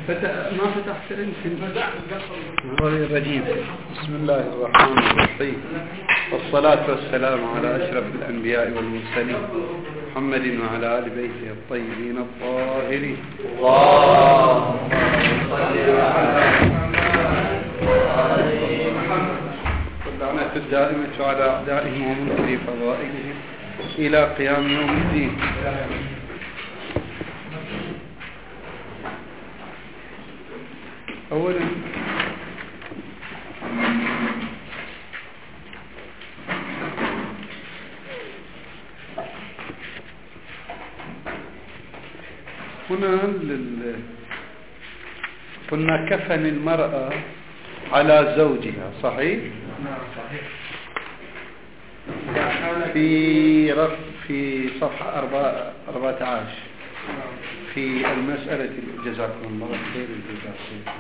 ما فتحت الرجيم. بسم الله الرحمن الرحيم، والصلاة والسلام على أشرف الأنبياء والمرسلين محمد وعلى آل بيته الطيبين الطاهرين. اللهم صل على محمد. واللعنة الدائمة على أعدائهم ومنكري فضائلهم إلى قيام يوم الدين. أولا هنا قلنا كفن المرأة على زوجها، صحيح؟ في صفحة 14 في المسألة. جزاكم الله خير الجزاء.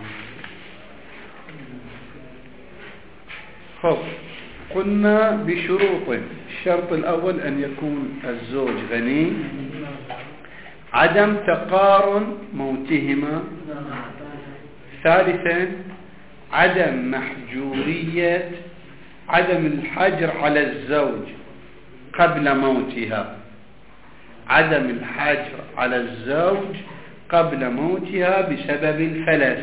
خب، قلنا بشروط. الشرط الأول أن يكون الزوج غني، عدم تقارن موتهما، ثالثا عدم محجورية، عدم الحجر على الزوج قبل موتها، عدم الحجر على الزوج قبل موتها بسبب الفلس.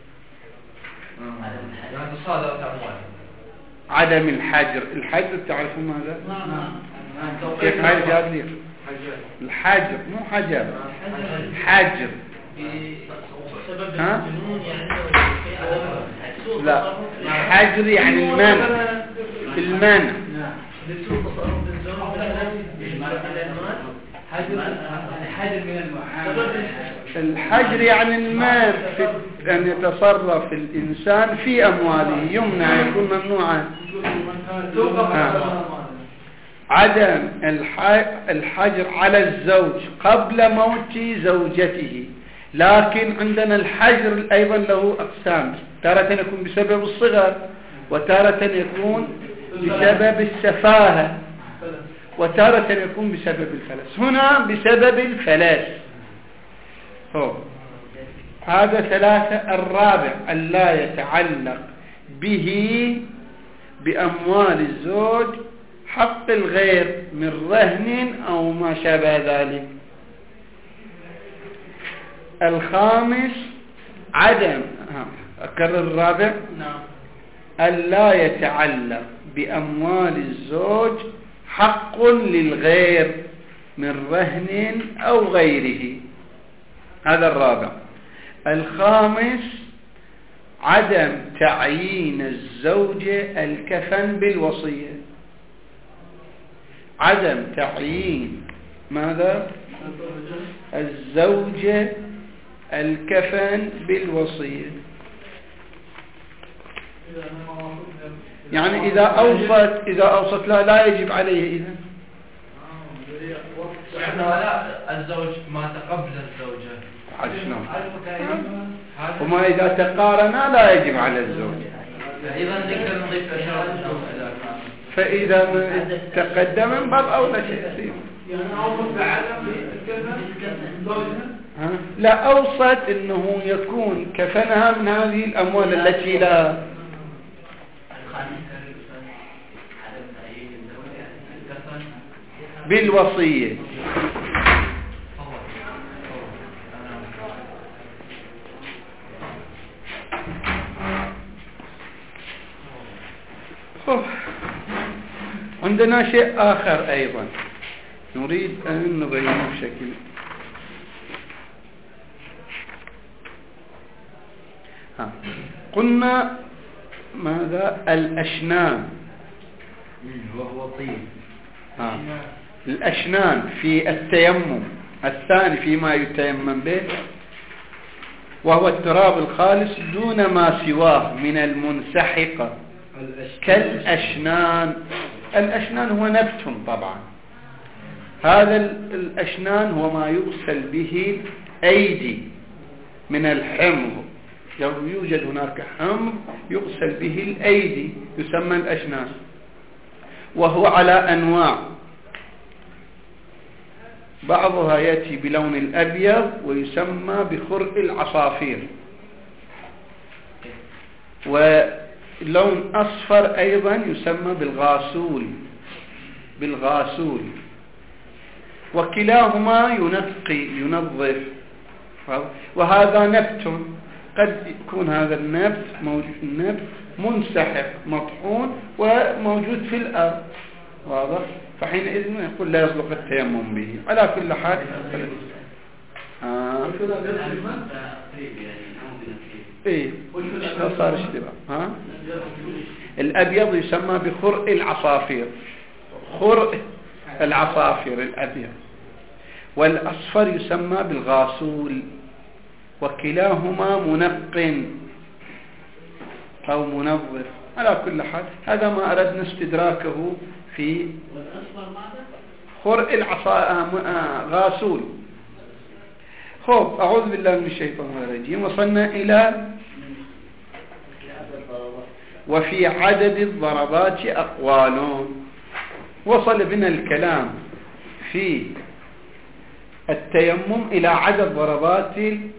عدم الحجر تعرفون ماذا؟ كيف هاي الجادية؟ الحجر مو حجر، حجر. ها؟ لا، الحجر يعني المنع، المنع. الحجر يعني المنع، أن يتصرف الإنسان في أمواله، يمنع، يكون ممنوعا. عدم الحجر على الزوج قبل موت زوجته. لكن عندنا الحجر أيضا له أقسام، تارة يكون بسبب الصغر، وتارة يكون بسبب السفاهة، وتارة يكون بسبب الفلس. هنا بسبب الفلس. هذا ثلاثة. الرابع ألا يتعلق به بأموال الزوج حق الغير من رهن أو ما شابه ذلك. الخامس عدم، أكرر الرابع، ألا يتعلق بأموال الزوج حق للغير من رهن أو غيره. هذا الرابع. الخامس عدم تعيين الزوجة الكفن بالوصية، عدم تعيين ماذا؟ الزوجة الكفن بالوصية. يعني إذا أوصت لا يجب عليه. إذا الزوج مات قبل الزوجة، وما إذا تقارنا لا يجب على الزوج. فإذا تقدم من باب أولى شيء. لا، أوصت أنه يكون كفنها من هذه الأموال التي لا. بالوصية. عندنا شيء آخر أيضا نريد أن نبينه بشكل. قلنا ماذا؟ الأشنان، وهو طيب. الأشنان في التيمم الثاني فيما يتيمم به، وهو التراب الخالص دون ما سواه من المنسحقة كالأشنان. الأشنان هو نبت طبعا. هذا الأشنان هو ما يغسل به الأيدي من الحمر. يوجد هناك حمر يغسل به الأيدي يسمى الأشنان، وهو على أنواع. بعضها يأتي بلون الأبيض ويسمى بخرق العصافير، ولون أصفر أيضا يسمى بالغاسول، وكلاهما ينقي ينظف. وهذا نبت، قد يكون هذا النبت منسحق مطحون وموجود في الأرض، واضح؟ فحينئذ يقول لا يصلح التيمم به. على كل حال ايه صار اشتباه. الأبيض يسمى بخرء العصافير، خرء العصافير الأبيض، والأصفر يسمى بالغاسول، وكلاهما منق أو منظف. على كل حال هذا ما أردنا استدراكه في خرء غاسول. خب، أعوذ بالله من الشيطان الرجيم. وصلنا إلى وفي عدد الضربات أقوال. وصل بنا الكلام في التيمم إلى عدد ضربات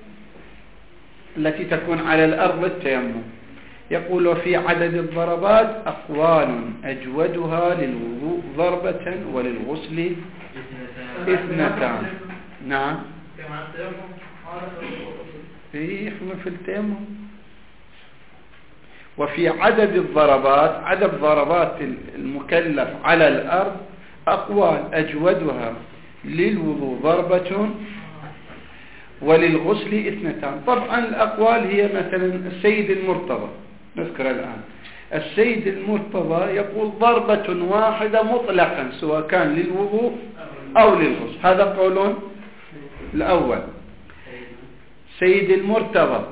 التي تكون على الأرض التيمم. يقول وفي عدد الضربات أقوال أجودها للوضوء ضربة وللغسل 2. نعم، في التيمم. وفي عدد الضربات، عدد ضربات المكلف على الأرض أقوال أجودها للوضوء ضربة وللغسل 2. طبعا الأقوال هي مثلا السيد المرتضى، نذكر الآن السيد المرتضى يقول ضربة واحدة مطلقا سواء كان للوضوء أو للغسل. هذا قول الأول. سيد المرتضى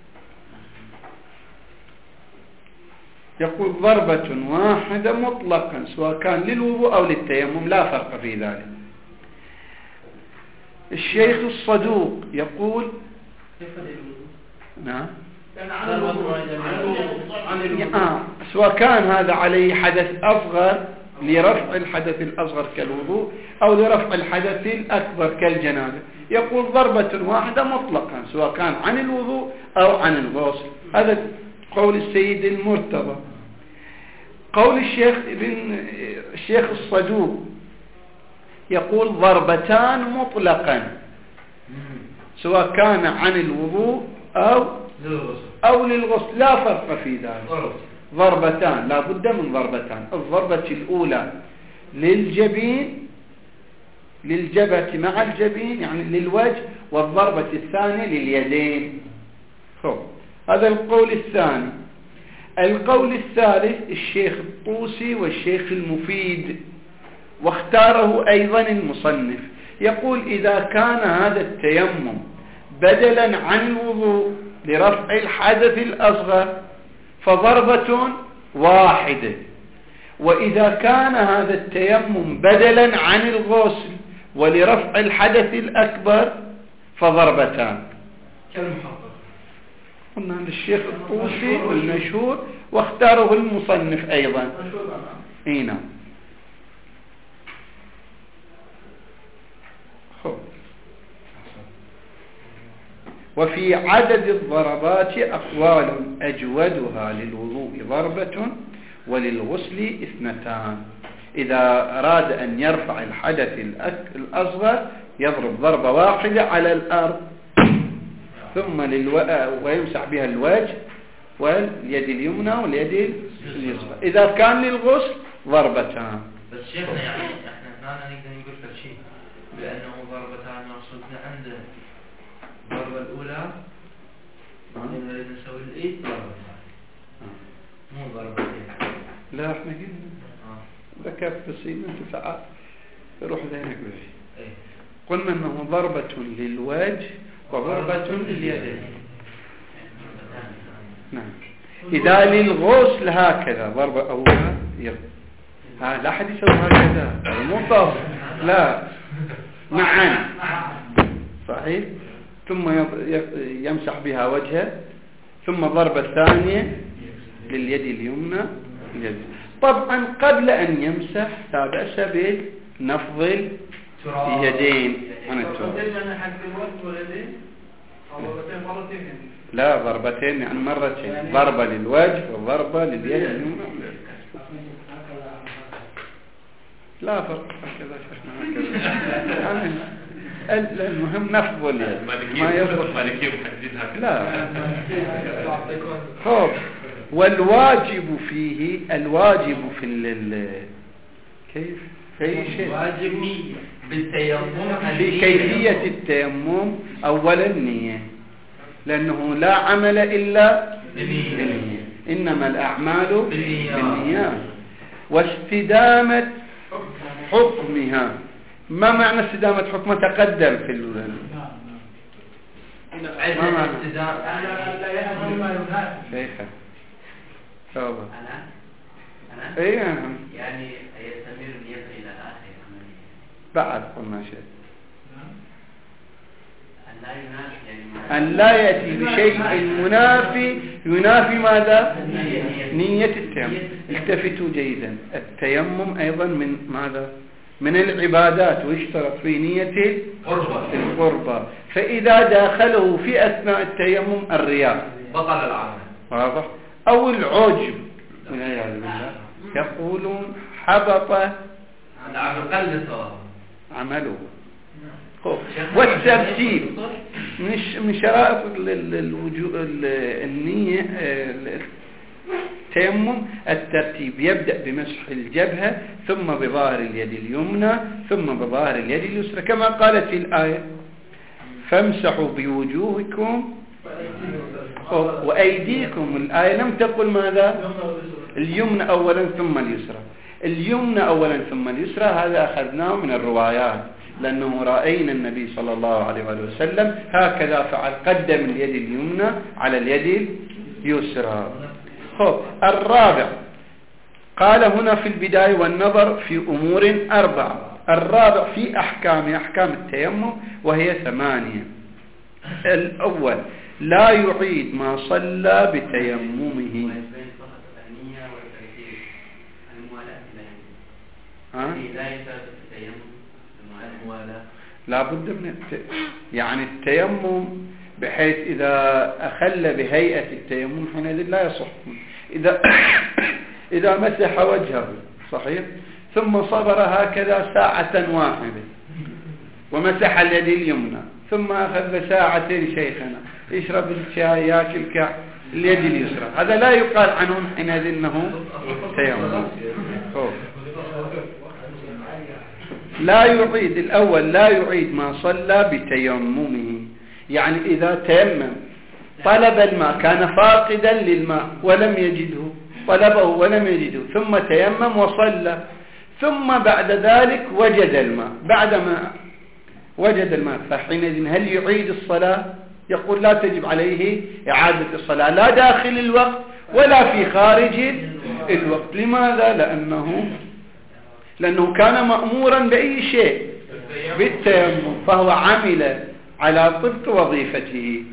يقول ضربة واحدة مطلقا سواء كان للوضوء أو للتيمم، لا فرق في ذلك. الشيخ الصدوق يقول نعم سواء كان هذا عليه حدث أصغر لرفع الحدث الأصغر كالوضوء أو لرفع الحدث الأكبر كالجنابة، يقول ضربة واحدة مطلقا سواء كان عن الوضوء أو عن الغسل. هذا قول السيد المرتضى. قول الشيخ الصدوق يقول ضربتان مطلقا سواء كان عن الوضوء أو للغسل، لا فرق في ذلك. ضربتان، لا بد من ضربتان. الضربة الأولى للجبهة مع الجبين يعني للوجه، والضربة الثانية لليدين. هذا القول الثاني. القول الثالث الشيخ الطوسي والشيخ المفيد، واختاره أيضا المصنف. يقول إذا كان هذا التيمم بدلا عن الوضوء لرفع الحدث الأصغر فضربة واحدة، وإذا كان هذا التيمم بدلا عن الغسل ولرفع الحدث الأكبر فضربتان. قلنا للشيخ الطوسي والمشهور، واختاره المصنف أيضا. هنا وفي عدد الضربات أقوال أجودها للوضوء ضربة وللغسل 2. إذا أراد أن يرفع الحدث الأصغر يضرب ضربة واحدة على الأرض ثم ويمسح بها الوجه واليد اليمنى واليد اليسرى. إذا كان للغسل ضربتان. بس شيخنا يعني احنا هنا نقدر نقول كل شيء بأنه ضربتان مقصودنا عنده. الضربة الأولى نريد نسوي الإيد ضربتان مو ضربتين. لا احنا قلنا ذكرت بسيطة انت ساعات يروح ذهنك بشيء. قلنا انه ضربة للوجه وضربة لليدين. نعم. إذا للغسل هكذا ضربة أولى لا أحد يسوي هكذا، مو طاف، لا معا صحيح. ثم يمسح بها وجهه، ثم ضربة ثانية لليد اليمنى. طبعا قبل أن يمسح لا بأس بنفض اليدين عن التراب. لا ضربتين يعني مرتين، ضربة للوجه وضربة لليد اليمنى. لا فرق هكذا يعني المهم نفض اليد ما يضبط مالكية محددها. لا خب. والواجب فيه الواجب في كيف في أي شيء واجب بالتيمم في كيفية التيمم أولا النية، لأنه لا عمل إلا بالنية، إنما الأعمال بالنيات. واستدامة حكمها. ما معنى استدامة حكمها؟ تقدم في ما معنى شيخة تفضل. أنا ايه يعني يستمر النية إلى آخر عمله بعد قلنا شيء أن أن لا يأتي بشيء منافي ينافي ماذا؟ نية التيمم. التفتوا جيدا، التيمم أيضا من ماذا؟ من العبادات، ويشترط في نية القربة. فإذا داخله في أثناء التيمم الرياء بطل العمل، واضح؟ أو العجب والعياذ بالله، يقولون حبط عمله. والترتيب من شرائط النية التيمم الترتيب، يبدأ بمسح الجبهة ثم بظاهر اليد اليمنى ثم بظاهر اليد اليسرى، كما قالت في الآية فامسحوا بوجوهكم وأيديكم. الآية لم تقل ماذا؟ اليمنى أولا ثم اليسرى. اليمنى أولا ثم اليسرى هذا أخذناه من الروايات، لأنه رأينا النبي صلى الله عليه وسلم هكذا فعل، قدم اليد اليمنى على اليد اليسرى. الرابع قال هنا في البداية والنظر في أمور 4. الرابع في أحكام التيمم وهي 8. الأول لا يعيد ما صلى بتيممه. لا بد من يعني التيمم بحيث إذا أخل بهيئة التيمم حينئذ لا يصح. إذا مسح وجهه صحيح ثم صبر هكذا ساعة واحدة ومسح اليد اليمنى ثم أخذ ساعتين شيخنا يشرب الشاي يأكل اليد اليسرى، هذا لا يقال عنه حينئذ إنه تيمم. لا يعيد. الأول لا يعيد ما صلى بتيممه، يعني إذا تيمم طلب الماء، كان فاقدا للماء ولم يجده، طلبه ولم يجده ثم تيمم وصلى، ثم بعد ذلك وجد الماء، بعدما وجد الماء فحينئذ هل يعيد الصلاة؟ يقول لا تجب عليه إعادة الصلاة، لا داخل الوقت ولا في خارج الوقت. لماذا؟ لأنه كان مأمورا بأي شيء بالتيمم، فهو عمل على طبق وظيفته.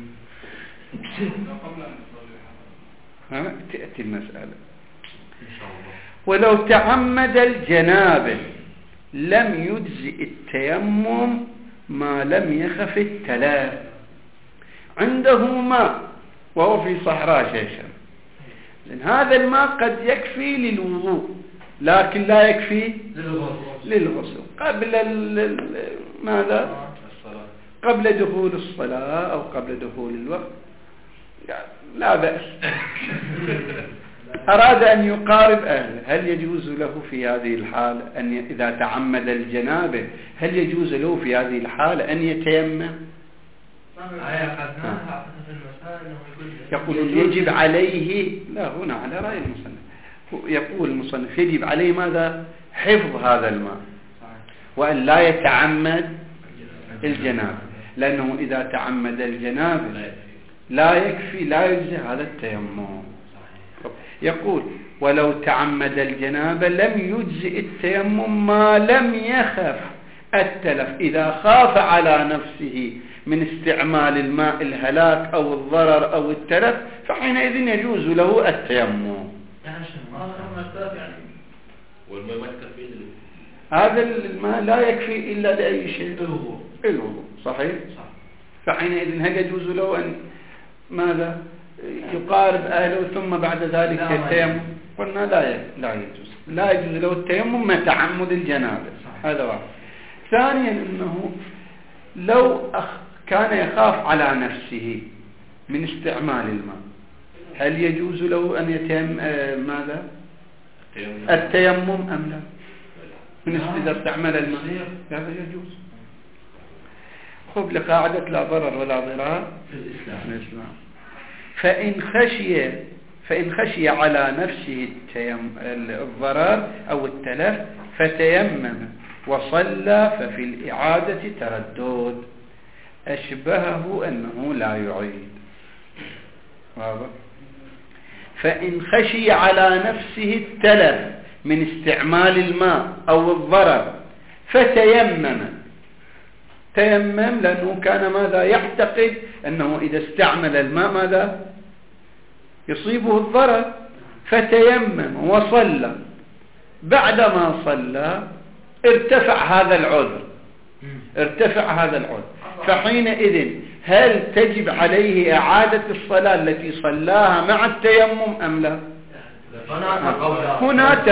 تأتي المسألة. ولو تعمد الجنابة لم يجزئ التيمم ما لم يخف التلاف. عنده ماء وهو في صحراء شيشة، لأن هذا الماء قد يكفي للوضوء لكن لا يكفي للغسل قبل ماذا؟ قبل دخول الصلاة أو قبل دخول الوقت لا بأس. أراد أن يقارب أهله، هل يجوز له في هذه الحالة أن إذا تعمد الجنابة هل يجوز له في هذه الحالة أن يتيمم؟ يقول يجب عليه، لا هنا على رأي المصنف، يقول المصنف يجب عليه ماذا؟ حفظ هذا الماء وأن لا يتعمد الجنابة، لأنه إذا تعمد الجنابة لا يكفي، لا يجزي هذا التيمم. يقول ولو تعمد الجنابة لم يجزئ التيمم ما لم يخف التلف. إذا خاف على نفسه من استعمال الماء الهلاك أو الضرر أو التلف فحينئذ يجوز له التيمم. والماء ما يكفي هذا الماء لا يكفي إلا لأي شيء؟ الوضوء. صحيح؟ فحينئذ هل يجوز له أن ماذا يقارب أهله ثم بعد ذلك التيمم، قلنا لا يجوز، لا يجوز له التيمم مع تعمد الجنابة. هذا واحد. ثانيا أنه لو كان يخاف على نفسه من استعمال الماء، هل يجوز له أن يتيمم ماذا التيمم أم لا؟ من إذا استعمل الماء هذا يجوز. خب لقاعدة لا ضرر ولا ضرار في الإسلام. فإن خشي على نفسه الضرر أو التلف فتيمم وصلى ففي الإعادة تردد، أشبهه أنه لا يعيد. واضح؟ فإن خشي على نفسه التلف من استعمال الماء أو الضرر فتيمم، لأنه كان ماذا يعتقد أنه إذا استعمل الماء ماذا يصيبه الضرر، فتيمم وصلى، بعدما صلى ارتفع هذا العذر، فحينئذ هل تجب عليه إعادة الصلاة التي صلاها مع التيمم أم لا؟ هنا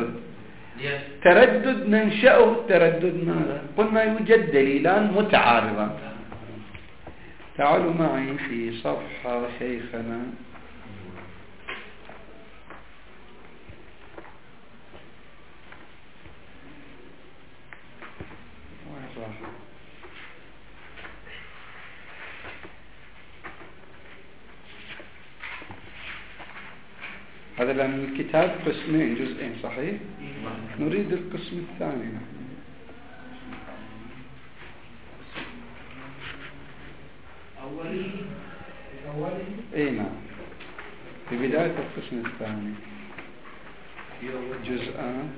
تردد ننشأه. التردد ماذا؟ قلنا يوجد دليلان متعارضان. تعالوا معي في صفحة شيخنا هذا لأن الكتاب قسمين جزئين صحيح؟ نريد القسم الثاني. أي نعم، في بداية القسم الثاني جزءان.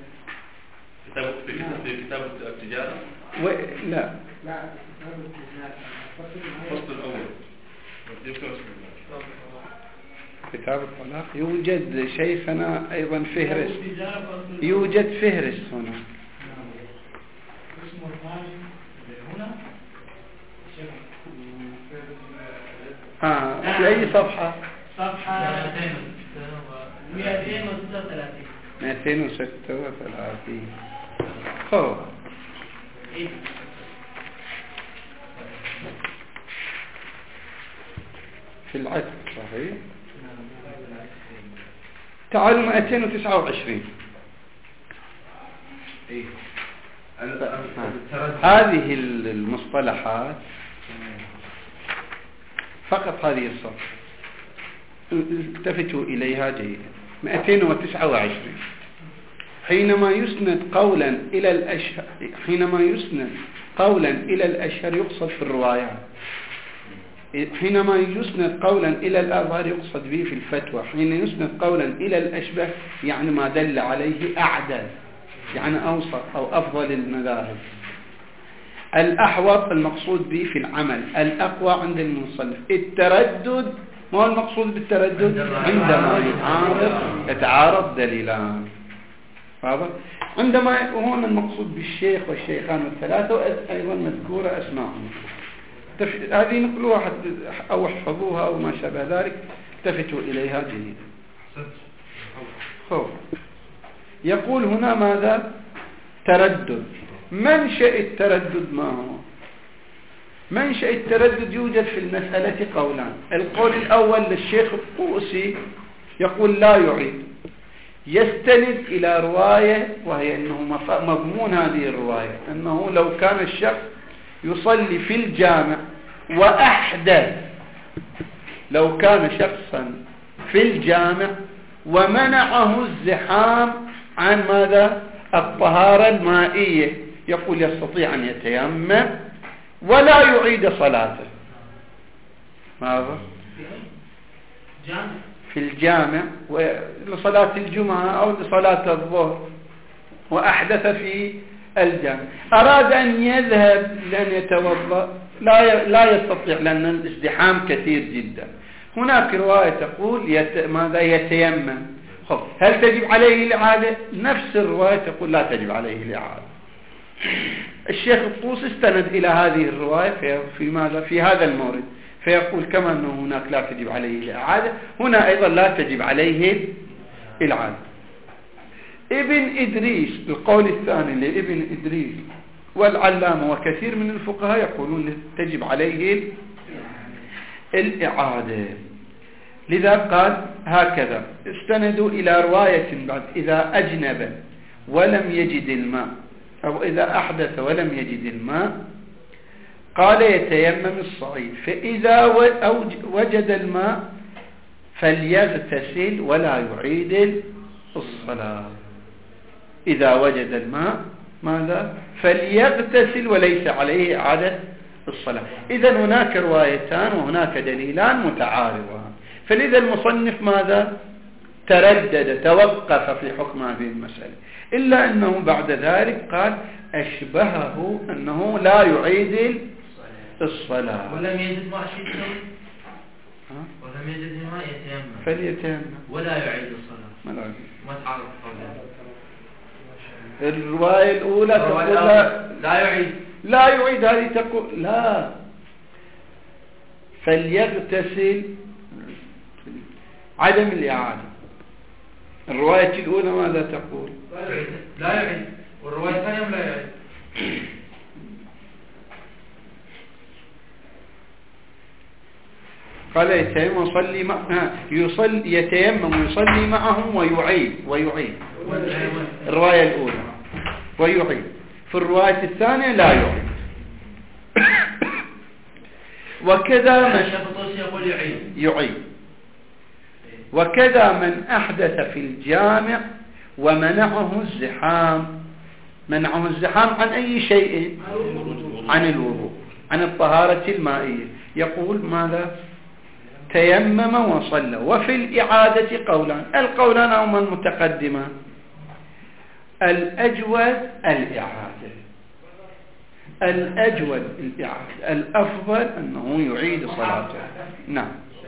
في كتاب التجارة لا الفصل الأول كتاب الطلاق. يوجد شيخنا أيضا فهرس، يوجد فهرس هنا. في أي صفحة؟ صفحة 236. في العدد صحيح. تعالوا 229. هذه المصطلحات فقط هذه الصفحة التفتوا إليها جيدا. 229 حينما يسند قولا إلى الأشهر يقصد في الروايات، حينما يسند قولا إلى الأظهر يقصد به في الفتوى، حين يسند قولا إلى الأشبه يعني ما دل عليه أعدل، يعني أوسط أو أفضل المذاهب. الأحوط المقصود به في العمل، الأقوى عند المصنف. التردد، ما هو المقصود بالتردد؟ عندما يتعارض دليلان. واضح؟ عندما هون المقصود بالشيخ والشيخان والثلاثة أيضا مذكورة أسماءهم، هذه نقلوها أو احفظوها أو ما شابه ذلك، التفتوا إليها جيدا. يقول هنا ماذا؟ تردد. منشأ التردد ما هو؟ منشأ التردد يوجد في المسألة قولان. القول الأول للشيخ الطوسي يقول لا يعيد، يستند إلى رواية وهي أنه مضمون هذه الرواية أنه لو كان الشخص يصلي في الجامع وأحدث، لو كان شخصا في الجامع ومنعه الزحام عن ماذا؟ الطهارة المائية، يقول يستطيع أن يتيمم ولا يعيد صلاته. ماذا؟ في الجامع لصلاة الجمعة أو لصلاة الظهر وأحدث في الجامع، أراد أن يذهب لأن يتوضأ لا يستطيع لأن الازدحام كثير جدا. هناك رواية تقول ماذا؟ يتيمم. هل تجب عليه الإعادة؟ نفس الرواية تقول لا تجب عليه الإعادة. الشيخ الطوسي استند إلى هذه الرواية في ماذا؟ في هذا المورد، فيقول كما أنه هناك لا تجب عليه الإعادة، هنا أيضا لا تجب عليه الإعادة. ابن إدريس، القول الثاني لابن إدريس والعلامة وكثير من الفقهاء يقولون تجب عليه الإعادة. لذا قال هكذا، استندوا إلى رواية بعد: إذا أجنب ولم يجد الماء، أو إذا أحدث ولم يجد الماء، قال يتيمم الصعيد، فإذا وجد الماء فليغتسل ولا يعيد الصلاة. إذا وجد الماء ماذا؟ فليغتسل وليس عليه إعادة الصلاة. إذن هناك روايتان وهناك دليلان متعارضان، فلذا المصنف ماذا؟ تردد، توقف في حكم هذه المسألة، إلا أنه بعد ذلك قال أشبهه أنه لا يعيد الصلاة. ولم يجد ماء شيء ولم يجد ماء يتيمم فليتيمم ولا يعيد الصلاة. ما تعرف الرواية الأولى تقول لا يعيد، هذه تقول لا، فليغتسل، عدم الإعادة. الرواية الأولى ماذا تقول؟ لا يعيد، والرواية الثانية لا يعيد. قال يتيمم ويصلي معهم ويعيد الرواية الأولى ويعيد، في الرواية الثانية لا يعيد. وكذا من يعيد، وكذا من أحدث في الجامع ومنعه الزحام. منعه الزحام عن أي شيء؟ عن الوضوء، عن الطهارة المائية. يقول ماذا؟ تيمم وصلى. وفي الإعادة قولان، القولان هما المتقدمان. الأجود الإعادة، الأفضل أنه يعيد صلاته. نعم.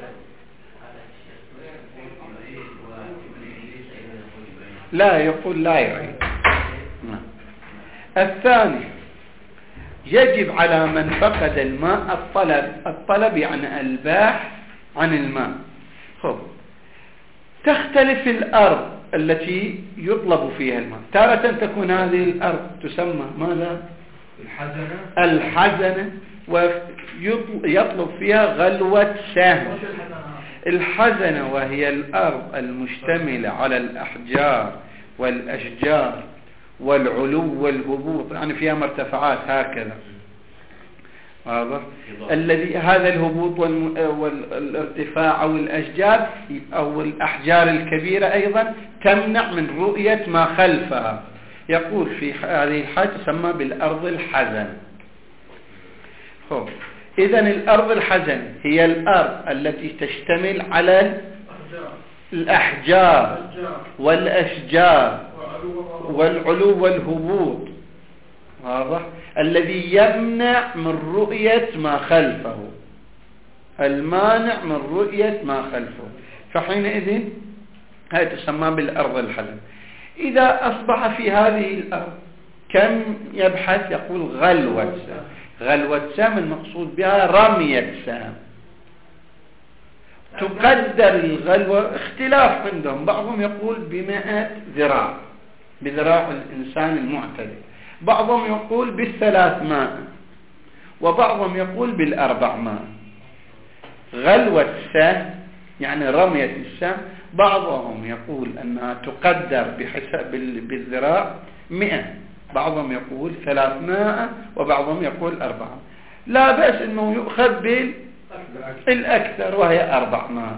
لا، يقول لا يعيد. نعم. الثاني، يجب على من فقد الماء الطلب يعني الباحث عن الماء. تختلف الأرض التي يطلب فيها الماء، تارة تكون هذه الأرض تسمى ماذا؟ الحزنة، ويطلب فيها غلوة سهم. الحزنة وهي الأرض المشتملة على الأحجار والأشجار والعلو والهبوط، يعني فيها مرتفعات هكذا، واضح؟ الذي هذا الهبوط والارتفاع أو الأشجار أو الأحجار الكبيرة أيضا تمنع من رؤية ما خلفها. يقول في هذه الحالة تسمى بالأرض الحزن. إذن الأرض الحزن هي الأرض التي تشتمل على الأحجار والأشجار والعلو والهبوط، واضح؟ الذي يمنع من رؤية ما خلفه، المانع من رؤية ما خلفه، فحينئذ هذه تسمى بالأرض الحزن. إذا أصبح في هذه الأرض كم يبحث؟ يقول غلوة سهم. غلوة سهم المقصود بها رمية سهم. تقدر الغلوة، اختلاف عندهم، بعضهم يقول ب100 ذراع، بذراع الإنسان المعتدل، بعضهم يقول ب300، وبعضهم يقول ب400. غلوة سهم يعني رمية السهم، بعضهم يقول أنها تقدر بحسب بالذراع 100، بعضهم يقول 300، وبعضهم يقول 400. لا بأس أنه يؤخذ بالأكثر وهي 400.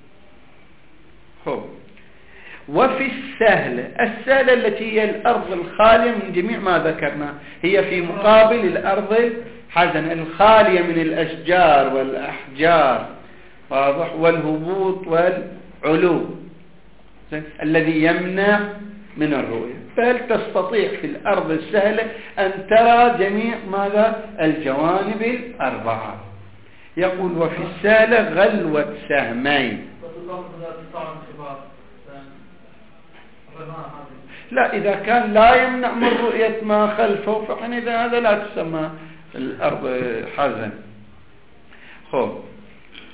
وفي السهلة التي هي الأرض الخالية من جميع ما ذكرنا، هي في مقابل الأرض الحزن الخالية من الأشجار والأحجار، واضح؟ والهبوط والعلو الذي يمنع من الرؤية. فهل تستطيع في الأرض السهلة أن ترى جميع ماذا؟ الجوانب الأربعة. يقول وفي السهلة غلوة سهمين. لا، إذا كان لا يمنع من رؤية ما خلفه فحينئذ هذا لا تسمى الأرض حزن.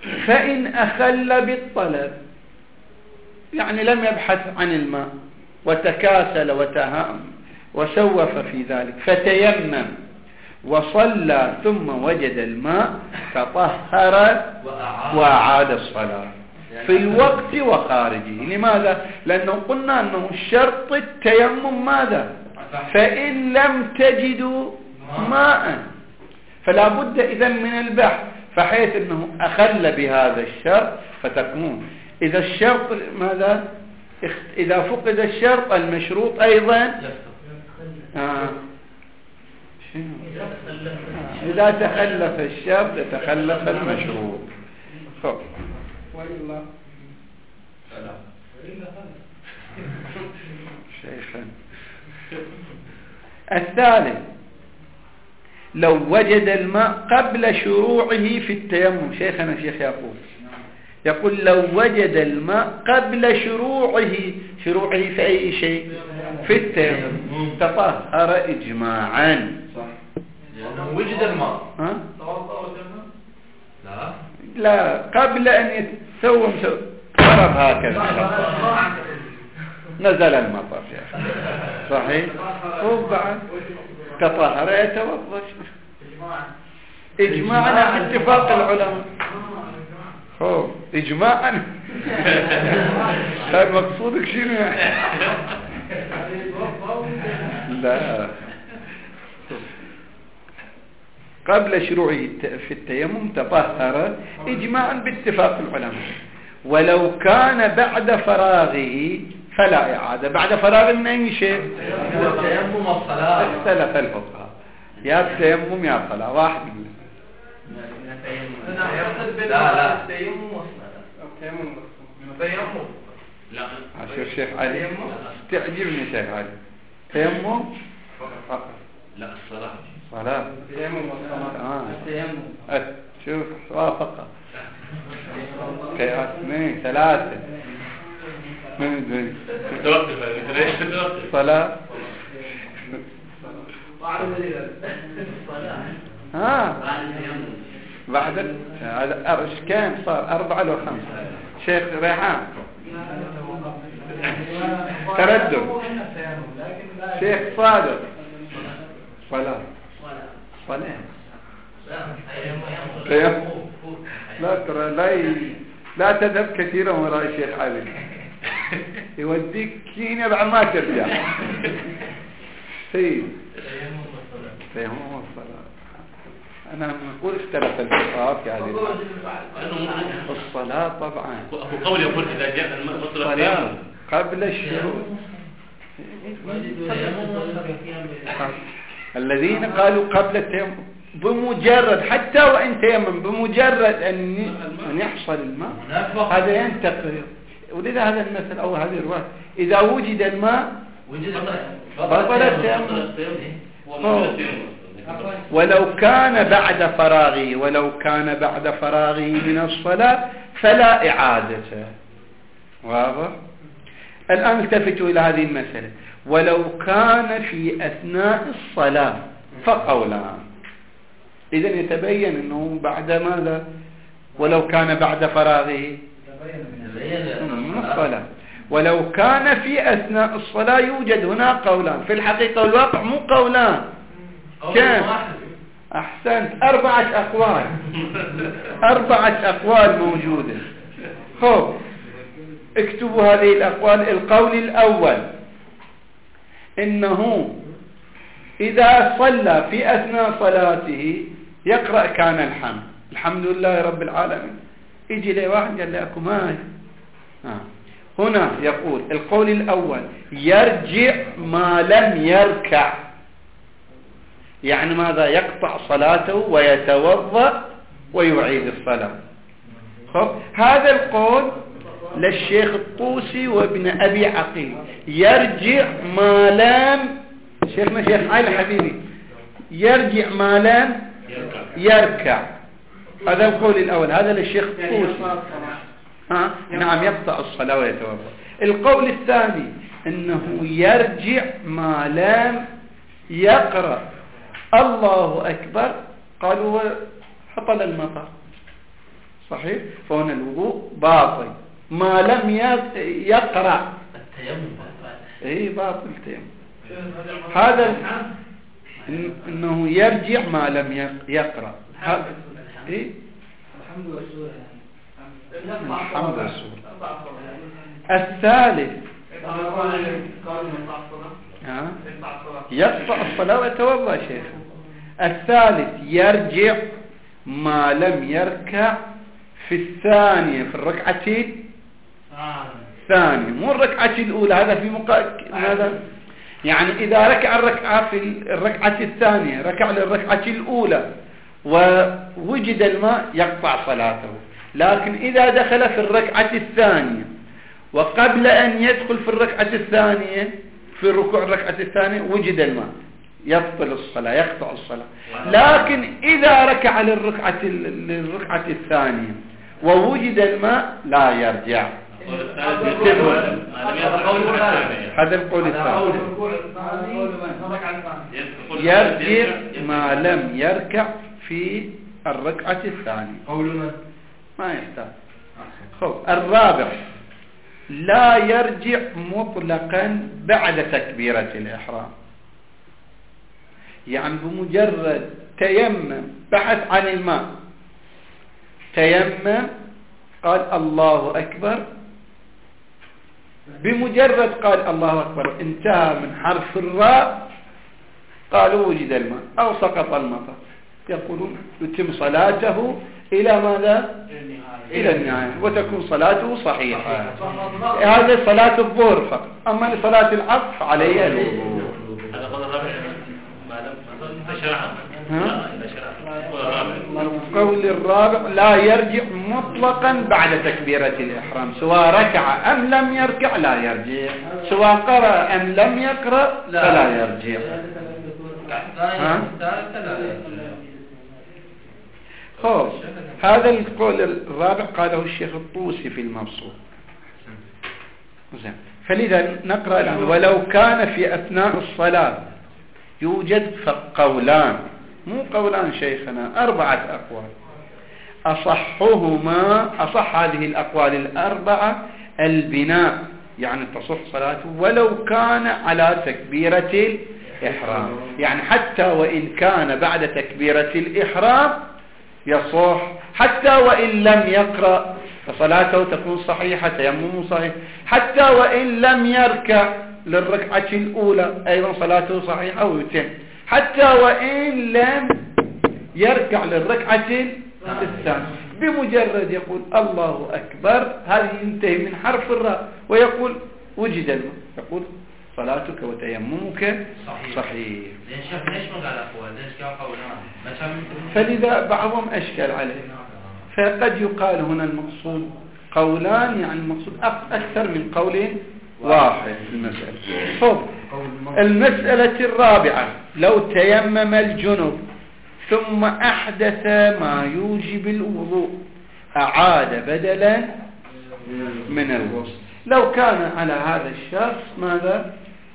فإن أخل بالطلب يعني لم يبحث عن الماء وتكاسل وتهام وسوف في ذلك فتيمم وصلى ثم وجد الماء تطهر وأعاد الصلاة في الوقت وخارجه. لماذا؟ لأنه قلنا أنه الشرط التيمم ماذا؟ فإن لم تجدوا ماء فلا بد إذن من البحث، فحيث أنه أخل بهذا الشرط فتكون إذا الشرط ماذا؟ إذا فقد الشرط المشروط أيضا إذا تخلف الشرط يتخلف المشروط. وإلا شيخا. الثالث لو وجد الماء قبل شروعه في التيمم. شيخنا شيخ يقول لو وجد الماء قبل شروعه في أي شيء؟ في التيمم تطهر إجماعا. لأنه وجد الماء لا قبل أن يتسوم ضرب هكذا نزل المطر صحيح وبعد تطهر يتوضا إجماعا على اتفاق العلماء. إجماعا كان مقصودك شنو؟ لا قبل شروعه في التيمم تطهر إجماعا باتفاق العلماء. ولو كان بعد فراغه فلا إعادة. بعد فراغ من أي شيء؟ التيمم والصلاة. اختلف الفقهاء يا التيمم يا الصلاة واحد من لا التيمم والصلاة. التيمم لا عشر شيخ علي تعجبني شيخ علي. تيمم فقط. لا الصلاة صلاة. التيمم والصلاة. التيمم. شوف وافق. اثنين ثلاثة. توقف صلاة. بعد هذا كم صار 4 أو 5 شيخ ريحان تردد شيخ صادق صلاة لا ترى لا تذهب كثيرا وراء الشيخ علي يوديك كينيا بعد ما ترجع. سيد تيمم والصلاة. أنا نقول اختلف الفقهاء في هذه الصلاة طبعا. قول يقول إذا جاء الصلاة قبل الشروع. الذين قالوا قبل التيمم بمجرد حتى وإن تيمم بمجرد أن يحصل الماء هذا ينتقل. ولذا هذا المثل أو هذه الرواية إذا وجد الماء بطل التيمم. ولو كان بعد فراغه من الصلاة فلا إعادة. واضح؟ الآن التفتوا إلى هذه المسألة. ولو كان في أثناء الصلاة فقولان. إذن يتبين أنه بعد ماذا؟ ولو كان بعد فراغه من الصلاة. ولو كان في أثناء الصلاة يوجد هنا قولان. في الحقيقة والواقع مو قولان كم؟ أحسنت 4 أقوال 4 أقوال موجودة. اكتبوا هذه الأقوال. القول الأول إنه إذا صلى في أثناء صلاته يقرأ كان الحمد لله رب العالمين. يجي لي واحد قال لي أكو ماي هنا يقول القول الأول يرجع ما لم يركع. يعني ماذا؟ يقطع صلاته ويتوضأ ويعيد الصلاة. هذا القول للشيخ الطوسي وابن أبي عقيل. يرجع ما لم شيخنا شيخ علي حبيبي يرجع ما لم يركع. هذا القول الأول. هذا للشيخ الطوسي. نعم يقطع الصلاة ويتوضأ. القول الثاني أنه يرجع ما لم يقرأ الله أكبر. قالوا حصل المطر صحيح. فهنا الوضوء باطل ما لم يقرأ. التيمم اي باطل التيمم. هذا انه يرجع ما لم يقرأ. اي الحمد والسورة الحمد والسورة. الثالث يقطع الصلاة ويتوضأ شيخ. الثالث يرجع ما لم يركع في الثانية، في الركعة الثانية، مو الركعة الأولى. هذا في هذا يعني إذا ركع الركعة في الركعة الثانية، ركع للركعة الأولى ووجد الماء يقطع صلاته. لكن إذا دخل في الركعة الثانية وقبل أن يدخل في الركعة الثانية، في ركوع الركعة الثانية وجد الماء، يبطل الصلاة، يقطع الصلاة. لكن إذا ركع للركعة الثانية ووجد الماء لا يرجع. هذا القول الثاني. يرجع ما لم يركع في الركعة الثانية. ما يحتاج. الرابع لا يرجع مطلقا بعد تكبيرة الإحرام. يعني بمجرد تيمم، بحث عن الماء، تيمم، قال الله أكبر، بمجرد قال الله أكبر انتهى من حرف الراء، قالوا وجد الماء أو سقط المطر، يقولون يتم صلاته إلى ماذا؟ إلى النهاية، وتكون صلاته صحيحة. هذا صلاة الظهر فقط. أما لصلاة العصر فعليه الوضوء. هذا قول الرابع ما لم تشرع. القول الرابع لا يرجع مطلقا بعد تكبيرة الإحرام، سواء ركع أم لم يركع لا يرجع، سواء قرأ أم لم يقرأ فلا يرجع. هذا القول الرابع قاله الشيخ الطوسي في المبسوط. فلذا نقرأ الآن: ولو كان في أثناء الصلاة يوجد قولان، مو قولان شيخنا، 4 أقوال. أصح هذه الأقوال الأربعة البناء، يعني تصح صلاته ولو كان على تكبيرة الإحرام، يعني حتى وإن كان بعد تكبيرة الإحرام يصح، حتى وإن لم يقرأ فصلاته تكون صحيحة، تيممه صحيح، حتى وإن لم يركع للركعة الأولى أيضا صلاته صحيحة ويتم، حتى وإن لم يركع للركعة الثانية، بمجرد يقول الله أكبر، هذه ينتهي من حرف الراء ويقول وجد الماء، يقول صلاتك وتيممك صحيح. ليش ما قال أقوال؟ ليش قال قولان؟ فلذا بعضهم أشكل عليه، فقد يقال هنا المقصود قولان، يعني المقصود أكثر من قول واحد في المسألة. المسألة الرابعة: لو تيمم الجنب ثم أحدث ما يوجب الوضوء أعاد بدلا من الغسل. لو كان على هذا الشخص ماذا؟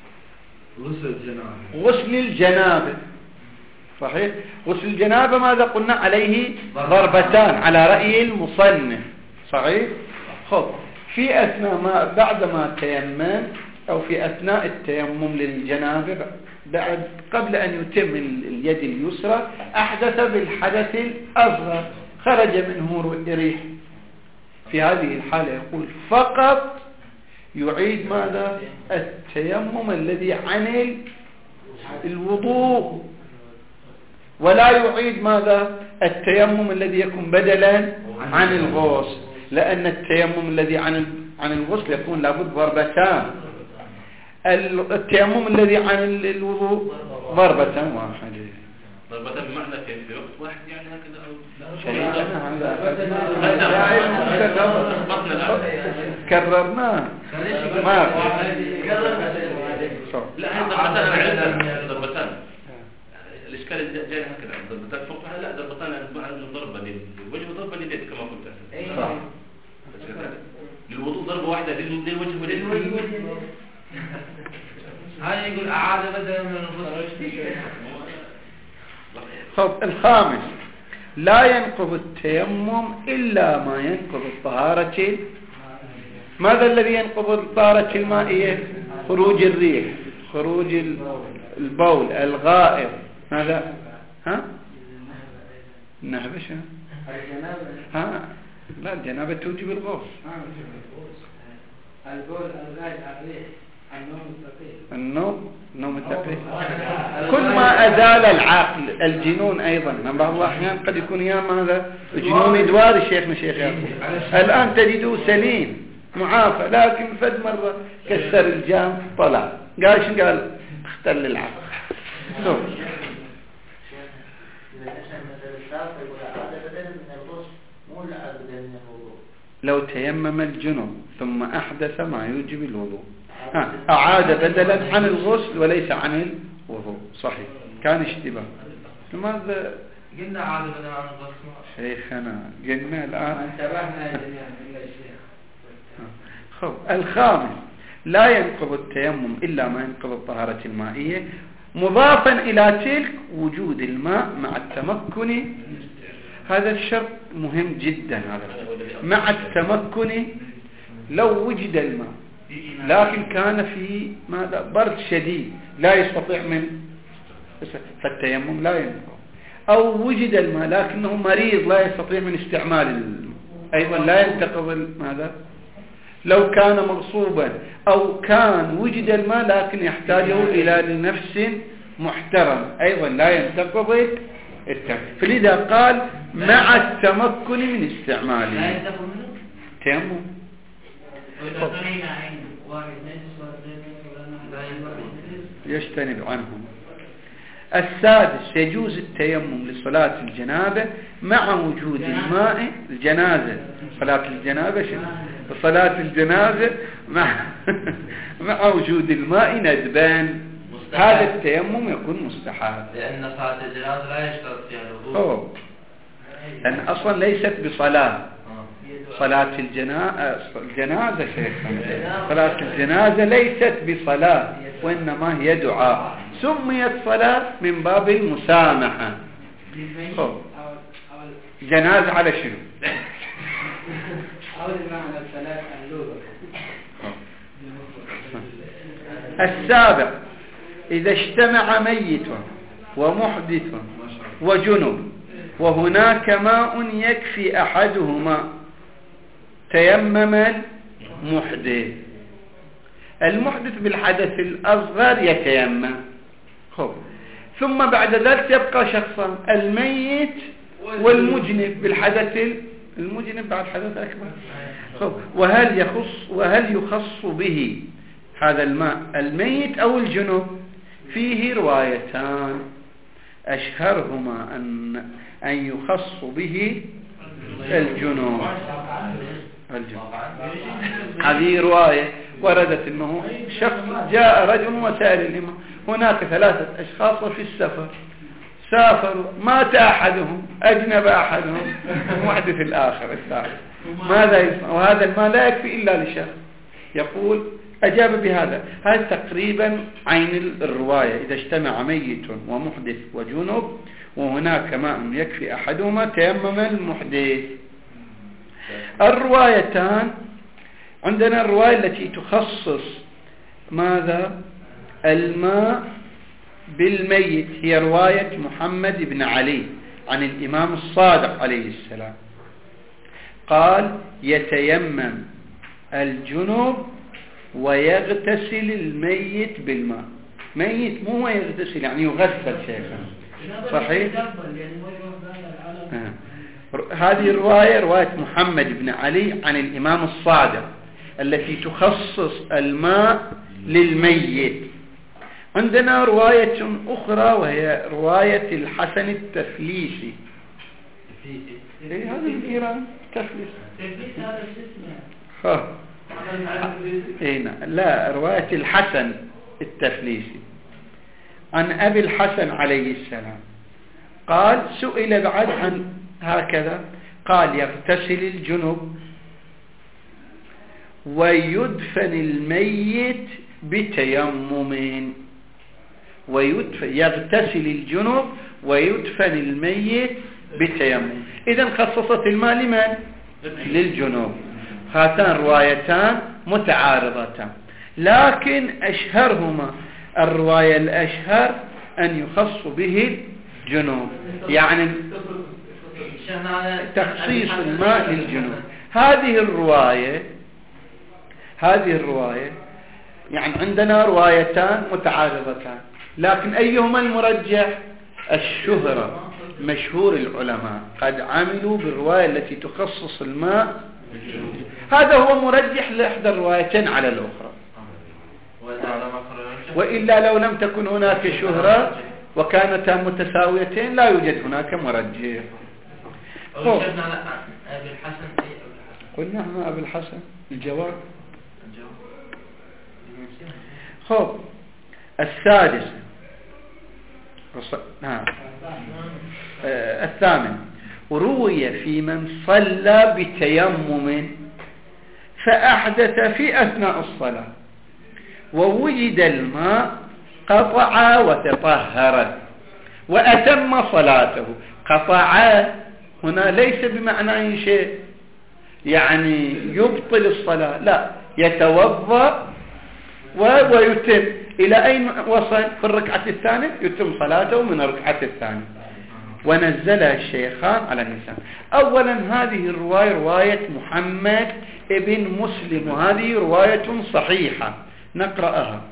غسل الجنابة. صحيح. غسل الجنابة ماذا قلنا؟ عليه ضربتان على رأي المصنف. صحيح. في أثناء ما بعدما تيمم أو في أثناء التيمم للجنابة قبل أن يتم اليد اليسرى أحدث بالحدث الأصغر، خرج منه ريح، في هذه الحالة يقول فقط يعيد ماذا؟ التيمم الذي عن الوضوء، ولا يعيد ماذا؟ التيمم الذي يكون بدلا عن الغسل، لأن التيمم الذي عن الغسل يكون لابد ضربتان، التيمم الذي عن الوضوء ضربة واحدة. ضربة بمعنى في وقت واحد يعني هكذا أو كررناه ما لا ضربتان ضربتان. الإشكال جاي هكذا ضربتان فوق لا ضربتان ضربة للوجه وضربة لليد كما قلت. صح. للوضوء ضربة واحدة للوجه ولليد. هذا يقول أعاد بدلا من الغسل. الخامس: لا ينقض التيمم إلا ما ينقض الطهارة. ماذا الذي ينقض الطهارة المائية؟ خروج الريح، خروج البول، الغائط. ماذا؟ ها؟ النهبة شو؟ ها؟ لا، الجنابة توجب الغسل. البول، الغائط، الريح، النوم الثقيل، كل ما أزال العقل. الجنون أيضا من بعض الأحيان قد يكون ماذا؟ جنون إدوار شيخنا شيخ يعقوب. الآن تجده سليم معافى، لكن فد مرة كسر الجام طلع، قال شو قال؟ اختل العقل. لو تيمم الجنوب ثم أحدث ما يوجب الوضوء، أعاد بدلا عن الغسل وليس عن الوضوء. صحيح، كان اشتباه. لماذا قلنا عاد بدلا عن الغسل؟ شيخنا قلنا الآن انتبهنا يا جميع الشيخ. الخامس لا ينقض التيمم إلا ما ينقض الطهارة المائية، مضافا إلى تلك وجود الماء مع التمكن. هذا الشرط مهم جدا، هذا مع التمكن. لو وجد الماء لكن كان في ماذا؟ برد شديد لا يستطيع فالتيمم لا ينقض. أو وجد الماء لكنه مريض لا يستطيع من استعمال الماء، أيضا لا ينتقض ماذا؟ لو كان مغصوبا أو كان وجد الماء لكن يحتاجه إلى نفس محترم، أيضا لا ينتقض التيمم. فلذا قال مع التمكن من استعماله. لا ينتقض منه تيمم. يجتنب عنهم. السادس يجوز التيمم لصلاة الجنابة مع وجود الماء. الجنازة، صلاة الجنابة شنو؟ صلاة الجنازة مع وجود الماء ندبان. هذا التيمم يكون مستحب، لأن صلاة الجنازة لا يشترط فيها الوضوء، لأن أصلا ليست بصلاة. صلاة الجنازة شيخنا، صلاة الجنازة ليست بصلاة وإنما هي دعاء، سميت صلاة من باب المسامحة. جنازة على شنو؟ السابع إذا اجتمع ميت ومحدث وجنب وهناك ماء يكفي أحدهما تيمم المحدث بالحدث الأصغر يتيمم. ثم بعد ذلك يبقى شخصان، الميت والمجنب بالحدث المجنب بعد حدث أكبر. وهل يخص به هذا الماء الميت أو الجنوب؟ فيه روايتان، أشهرهما أن يخص به الجنوب. هذه رواية وردت أنه شخص جاء رجل وسأل الإمام، هناك 3 أشخاص في السفر، سافروا، مات أحدهم، أجنب أحدهم، محدث الآخر الثالث، ماذا يسمع؟ وهذا الماء لا يكفي إلا لشخص. يقول أجاب بهذا. هذا تقريبا عين الرواية. إذا اجتمع ميت ومحدث وجنب وهناك ماء يكفي أحدهما تيمم المحدث. الروايتان عندنا الرواية التي تخصص ماذا؟ الماء بالميت، هي رواية محمد بن علي عن الإمام الصادق عليه السلام، قال يتيمم الجنوب ويغتسل الميت بالماء. ميت مو يغتسل يعني يغسل شيخا، صحيح؟ هذه الرواية رواية محمد بن علي عن الإمام الصادق التي تخصص الماء للميت. عندنا رواية أخرى وهي رواية الحسن التفليسي. هذا الإيران تفليس هذا لا، رواية الحسن التفليسي عن أبي الحسن عليه السلام قال سئل بعد عن هكذا، قال يغتسل الجنب ويدفن الميت بتيمم. يغتسل الجنب ويدفن الميت بالتيمم. إذا خصصت الماء لمن؟ للجنوب. هاتان روايتان متعارضتان، لكن أشهرهما الرواية الأشهر أن يخص به الجنوب، يعني تخصيص الماء للجنوب. هذه الرواية يعني عندنا روايتان متعارضتان، لكن أيهما المرجح؟ الشهرة. مشهور العلماء قد عملوا بالرواية التي تخصص الماء، هذا هو مرجح لإحدى الروايتين على الأخرى. وإلا لو لم تكن هناك شهرة وكانتا متساويتين لا يوجد هناك مرجح. قلنا أبي الحسن الجواب. خب السادس الثامن، روي في من صلى بتيمم فأحدث في أثناء الصلاة ووجد الماء قطع وتطهر وأتم صلاته. قطع هنا ليس بمعنى شيء يعني يبطل الصلاة، لا، يتوضأ ويتم. إلى أين وصل؟ في الركعة الثانية يتم صلاته من الركعة الثانية. ونزلها الشيخان على النساء. أولا هذه الرواية رواية محمد ابن مسلم، وهذه رواية صحيحة نقرأها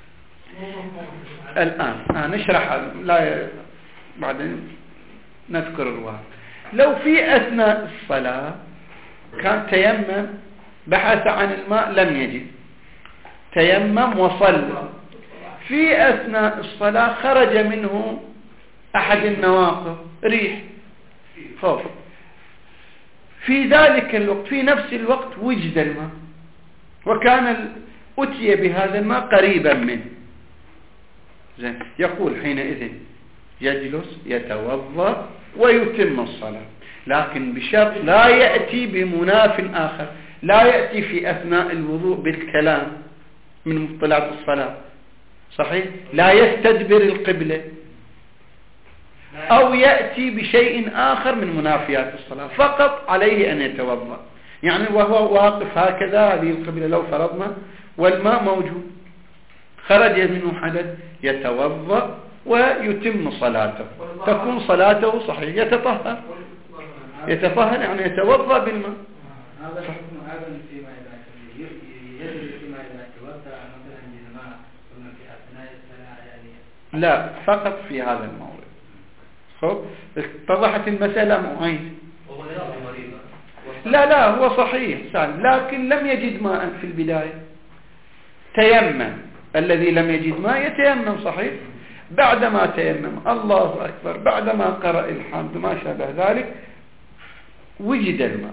الآن. نشرح بعدين نذكر الرواية. لو في أثناء الصلاة كان تيمم بحث عن الماء لم يجد، تيمم وصلى، في أثناء الصلاة خرج منه أحد النواقض، ريح، خوف، في ذلك الوقت في نفس الوقت وجد الماء وكان أتي بهذا الماء قريبا منه، زين، يقول حينئذ يجلس يتوضأ ويتم الصلاة، لكن بشرط لا يأتي بمناف آخر، لا يأتي في أثناء الوضوء بالكلام من مبطلات الصلاة، صحيح؟ لا يستدبر القبلة أو يأتي بشيء آخر من منافيات الصلاة، فقط عليه أن يتوضأ. يعني وهو واقف هكذا، هذه القبلة لو فرضنا والماء موجود، خرج منه حدث، يتوضأ ويتم صلاته، تكون صلاته صحيح. يتطهر يعني يتوضأ بالماء. هذا حكم أيضا فيما يجب فيما إذا توضأ مثلا بالماء ثم في أثناء الصلاة يعني. لا، فقط في هذا الموضوع. خب اتضحت المسألة معين. لا هو صحيح سالم، لكن لم يجد ماء في البداية، تيمم. الذي لم يجد ماء يتيمم، صحيح. بعدما تيمم الله أكبر، بعدما قرأ الحمد ما شابه ذلك وجد الماء.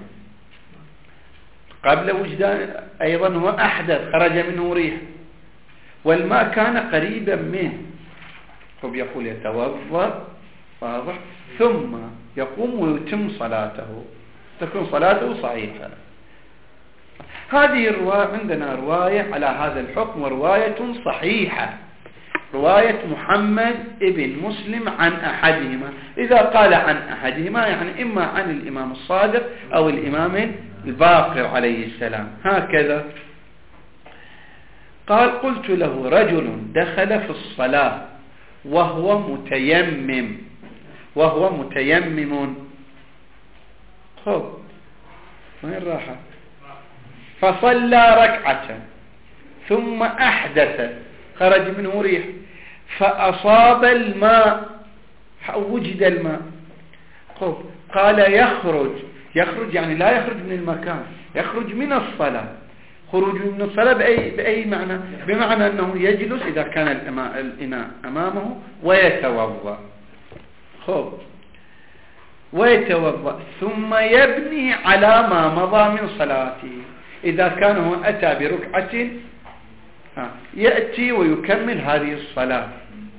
قبل وجدان أيضا هو أحدث، خرج منه ريح والماء كان قريبا منه، يقول يتوضأ، واضح، ثم يقوم ويتم صلاته، تكون صلاته صحيحة. هذه الرواية عندنا رواية على هذا الحكم ورواية صحيحة، رواية محمد ابن مسلم عن أحدهما. إذا قال عن أحدهما يعني إما عن الإمام الصادق أو الإمام الباقر عليه السلام. هكذا قال: قلت له رجل دخل في الصلاة وهو متيمم. خب وين راحة؟ فصلى ركعة ثم أحدث، خرج منه ريح فأصاب الماء، وجد الماء. خب قال يخرج يعني لا يخرج من المكان، يخرج من الصلاة. خروج من الصلاة بأي معنى؟ بمعنى أنه يجلس إذا كان الإناء أمامه ويتوضأ. خب ويتوضأ ثم يبني على ما مضى من صلاته. إذا كان هو أتى بركعة يأتي ويكمل هذه الصلاة،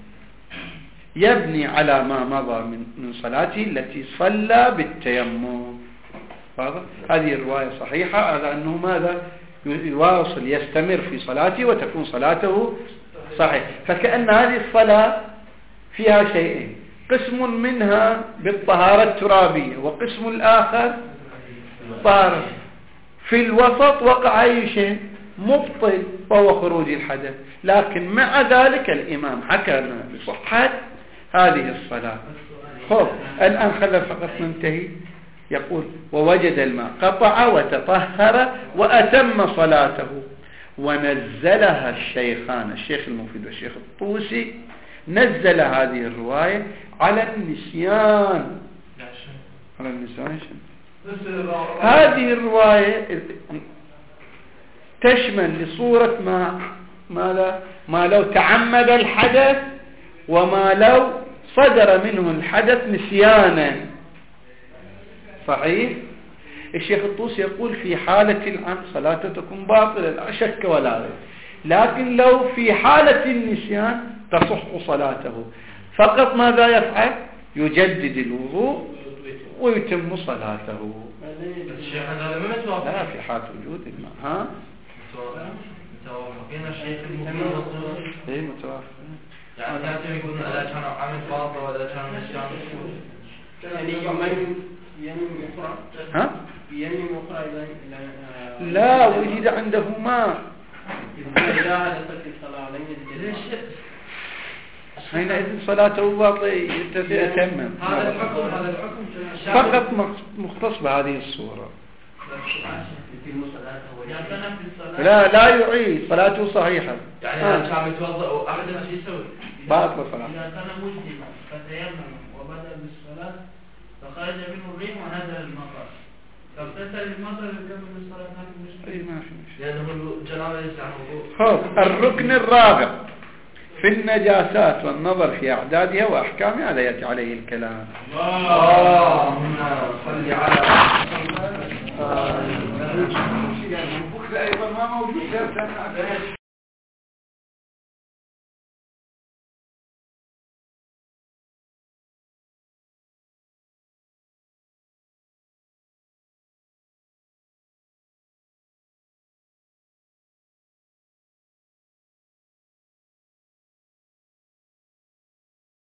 يبني على ما مضى من صلاته التي صلى بالتيمم. هذه الرواية صحيحة على أنه ماذا؟ يواصل يستمر في صلاته وتكون صلاته صحيح. فكأن هذه الصلاة فيها شيئين: قسم منها بالطهارة الترابية وقسم الآخر طهارة. في الوسط وقع أي شيء مبطل وهو خروج الحدث، لكن مع ذلك الإمام حكى لنا بصحة هذه الصلاة. خب الآن خلال فقط ننتهي. يقول ووجد الماء قطع وتطهر وأتم صلاته. ونزلها الشيخان الشيخ المفيد والشيخ الطوسي نزل هذه الرواية على النسيان. على النسيان. هذه الرواية تشمل لصورة ما لو تعمد الحدث وما لو صدر منه الحدث نسيانا. صحيح. الشيخ الطوسي يقول في حالة العمد صلاته تكون باطلة لا شك ولا ريب، لكن لو في حالة النسيان تصح صلاته. فقط ماذا يفعل؟ يجدد الوضوء ويتم صلاته. الشيخ هذا ما متوافق. لا في حالة وجود الماء. ها متوافقين الشيخ المفيد. ايه متوافق. يعني كانوا يقولون إذا كان عمل باطل وإذا كان نسيان. ها؟ لا وجد عنده ماء حينئذ صلاته باطلة يتمم. هذا الحكم فقط مختص بهذه الصورة. لا يعيد صلاته صحيحة. يعني إذا كان يتوضأ وأحد ما يسوي باطلة صلاته. إذا كان مجدما فتيمم وبدأ بالصلاة فخرج منه الريح ونزل المطر فاغتسل المطر يكمل الصلاة ما في مشكلة. لأنه الجنابة ليس عن وضوء. خب الركن الرابع في النجاسات والنظر في أعدادها وأحكامها لا يأتي عليه الكلام. اللهم صل على أيضا ما موجود